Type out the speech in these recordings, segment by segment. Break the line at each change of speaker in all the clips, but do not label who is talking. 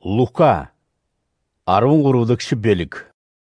Лука, арвын ғұрудықшы бөлік.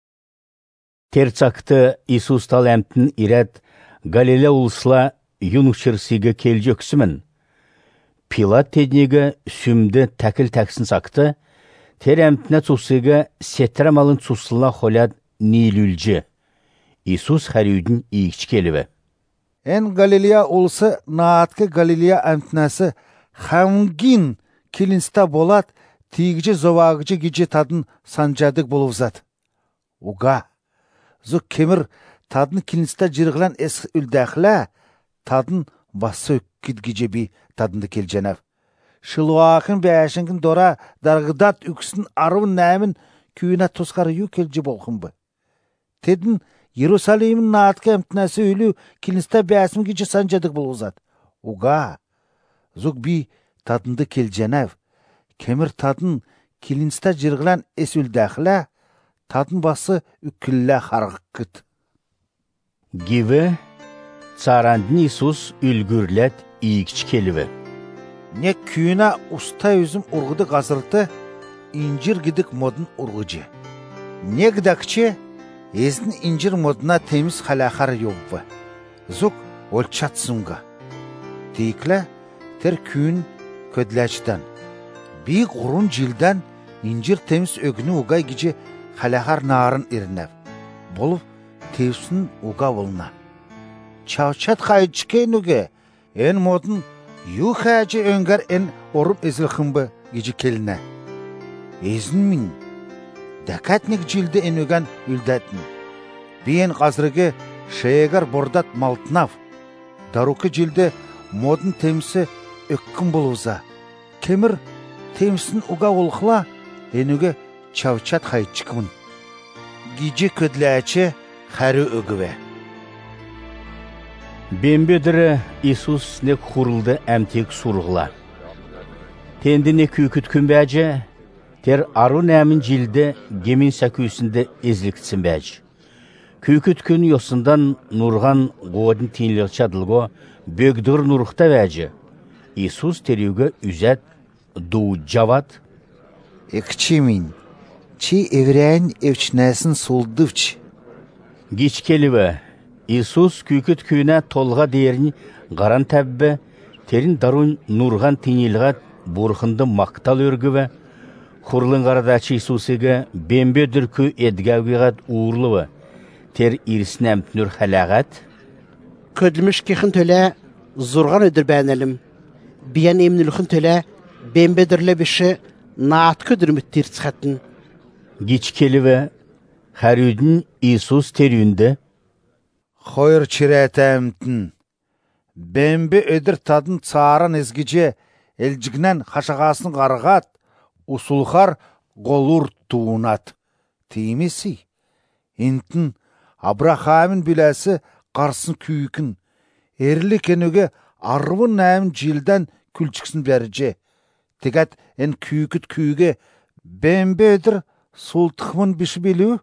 Терцақты Иисус тал әмтін ирет Галилея улысла юнукчырсыға келжөксімін. Пилат теднегі сүмді тәкіл тәксін сақты, тер әмтіне цусыға сетірамалын цусыла холят нейлүлжі. Иисус хәрюдің иікчі келіві.
En Галилея улысы нааткы Галилея әмтінәсі хамгин келінста болат, тегіжі зовағыжы геже тадын санжадық болуызад. Уға, зұқ кемір тадын келінста жырғылан әс үлдәқілі, тадын басы өккет геже бей тадынды кел жәнәв. Шылуақын бәшіңгін дора дарғыдат үксін аруын нәмін күйіне тұсқары ю келжі болқын бі. Тедін Иерусалимін наатқы әмтінәсі өлі келінста бәсім геже санжадық болуызад. Уға, зұқ бей тадынды кел жәнәв. Кемір тадын келінста жырғылан әс үлдәқілі, тадын басы үккілі қарғық күт.
Гиві, царандын Иисус үлгірлет иікчі келіві.
Не күйіне ұста өзім ұрғыды ғазырды, инжир гидік модын ұрғыжы. Не гідакче, езін инжир модына теміз қалақар еуіпі. Зұқ өлчатсынға. Дейкілі, тер күйін көділәчідан. Бейік ұрын жылдан инжир теміз өгіні ұғай геже қалақар нарын ерінәв. Болып, тевсін ұға болына. Чавчат қайчыкен үге, ән модын ю қайчы өңгер ән орып ezilхынбы геже келіне. Ezін мин, дәкәтнік жылды ән өген үлдәтін. Бейін қазырығы шайығар бордат малтынав. Даруқы жылды модын темісі өккін болуыза. Кемір темісін ұға олқыла, әнуге чавчат қайчықмын. Геже көділәчі қәрі өгіве.
Бембедірі Иисус не құрылды әмтек сұрғыла. Тендіне күйкіт күн бәжі, тер ару нәмін жылды гемін сәкүйсінде ezіліктсін бәжі. Күйкіт күн йосындан нұрған ғодын тейінлер чадылғы бөгдір нұрықта бәжі. Иисус тереуге үзәт ду жават.
Екчі мин, чи еврейн евчінәсін солдывч.
Гечкеліві, Иисус күйкіт күйіне толға дейірін ғаран тәббі, терін дарун нұрған тейінліғат бұрқынды мақтал өргіві, құрлын ғарадачы Иисусыға бембе дүркі едгәугіғат уырлывы, тер ирісін әмтінір хәләғат.
Көділміш кехін төлі зұрған өдір бәнелім. Биян емніліхін төлі бембедірлі біші наат көдірміт терцхатын.
Гечкеліві, хәрюдің Иисус терюнді.
Қойыр чиретәмтін. Бембе өдір тадын царан ezгеже әлжігінен қашағасын қарғат, усулхар ғолур туынат. Теймесі, интін Абрахамын біләсі қарсын күйікін. Әрлі кенуге арвын нәмін жылдан күлчіксін бәріже. Тегәт ән күйікіт күйіге бәмбе өдір солтықмын біші белу?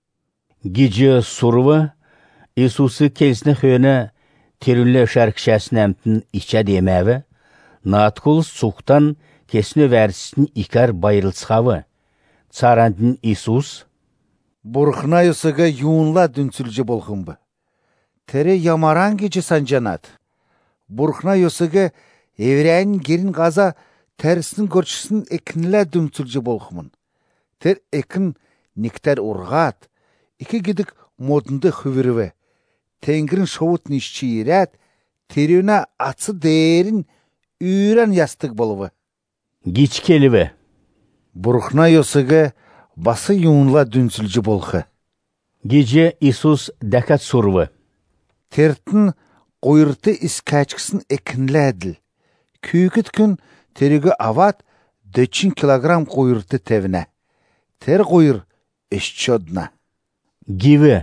Геже сұрывы, Иисусы келсіне хөне терүнлі шәркшәсін әмтін ичә демәві, наткулыс суқтан кесіне вәрсісін икар байырылсқавы. Царандын Иисус,
Бұрқына юсыға юынла дүнсілжі болғынбы. Тәрі ямаран кечі санжанат. Бұрқына юсыға еврейн керін ғаза тәрісін көршісін екінлі дүнсілжі болғымын. Тәр екін нектер ұрғат, екі кедік модынды хүвіріві. Тәңгірін шоуыт нишчі ерәт, терюна атсы дәрін үйрен ястық болуы.
Гечкеліві.
Бұрқына юсыға басы юынла дүнсілжі болғы.
Геже Иисус дәкәт сұрвы.
Тертін қойырты іскәчкісін екінлі әділ. Күйкіт күн терегі ават 400 килограмм қойырты тәвіне. Тер қойыр ішчодна.
Гиві.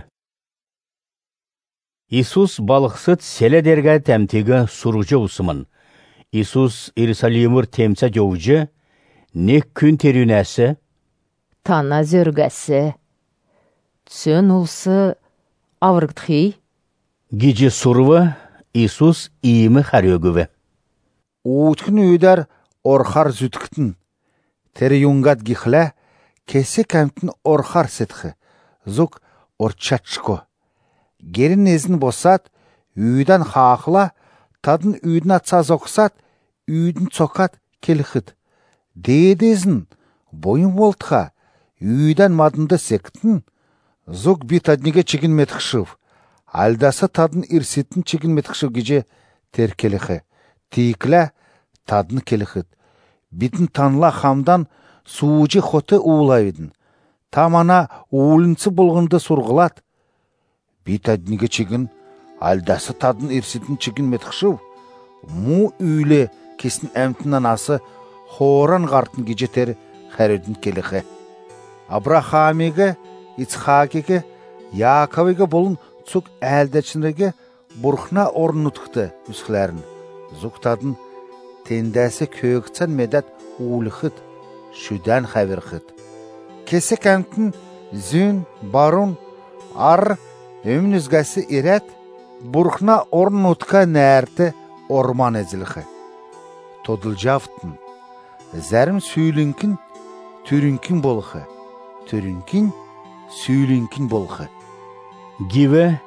Иисус балықсыт селе дерге тәмтегі сұружы ұсымын. Иисус Иерусалимыр темца жауыжы, нек күн терюнәсі,
Тана зөргәсі, түсін ұлсы авырғытхи.
Геже сұрвы, Иисус иімі қарөгіві.
Уыткін өйдер орхар зүткітін. Тері юнгат гихле, кесе кәмтін орхар сетхі, зук орчатшко. Герін езін босат, үйден хақыла, тадын үйдін атса зоқсат, үйдін цокат келхіт. Дейдезін, бойын болтха, үйден мадынды сектін, зук би тадниге чигін метхшыв. Алдасы тадын ирсетін чигін метхшыв геже теркеліхі. Тиіклі тадын келіхіт. Битін танла хамдан суучы хоты уылайдын. Тамана уылынсы болғынды сұрғылат. Би тадниге чигін, алдасы тадын ирсетін чигін метхшыв. Му үйлі кесін әмтінен асы хоран ғартын геже хәрідің келіхі. Абрахамеге, Ицхакеге, Яковеге болын цук әлдәчінреге бұрқна орын ұтықты үсқілерін. Зуқтадын тендәсі көгітсен медет уылықыт, шүдән қәверқыт. Кесі кәмтін зүн, барун, ар, өмін үзгәсі ирет, бұрқна орын ұтқа нәрті орман әзіліқі. Тодылжавтын, зәрім сөйлінкін, түрінкін болықы, түрінкін, сөйлінкін болықы.
Гиве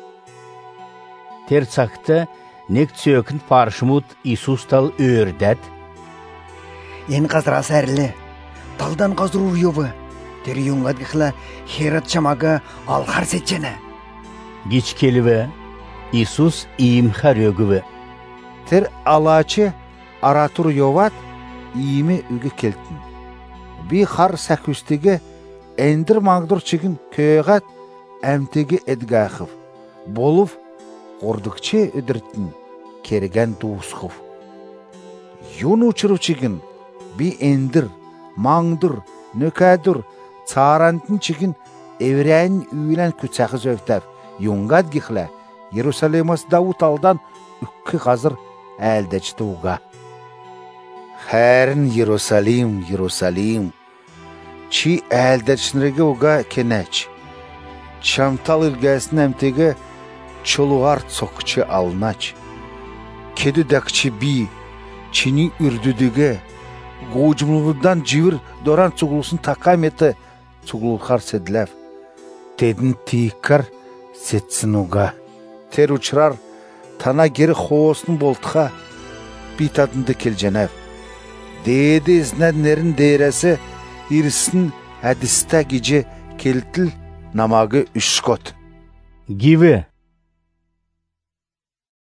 терцакты нек цөкін паршымут Иисустал өрдәт.
Ен қазыр асәрлі, талдан қазыр ұйывы, тері юңғад гіхла херат чамағы алхар сетчені.
Гичкеліве Иисус иімхар өгіве.
Тер алачы аратур йоват иіме үгі келтін. Би хар сәкүстіге әндір маңдыр чигін көйғат әмтеге әдгәхів. Болув ордықче өдірттін кереген дуысқыв. Юн ұчыру чигін би әндір, маңдыр, нөкәдір, царантын чигін әвірәйін үйлән күтсәқіз өфтәв. Юңғад гихлә Иерусалимас Дауд алдан үккі қазыр әлдәчті уға. Хәрін Иерусалим, Иерусалим, чи әлдәчінреге уға кенәч. Чамтал үлгәсін әмтеге чолуғар цоқчы алнач. Кеді дәкчі би, чини үрдүдіге, ғуджымлығыдан живір доран цуғылысын тақаметі цуғылықар седләв. Тедін тиіккар сетсін уға. Тер ұчырар, тана гері хоғысын болтыға битадынды келженәв. Дейді ізнәднерін дейрәсі ирісін әдісті геже келтіл намағы үшкот.
Гиве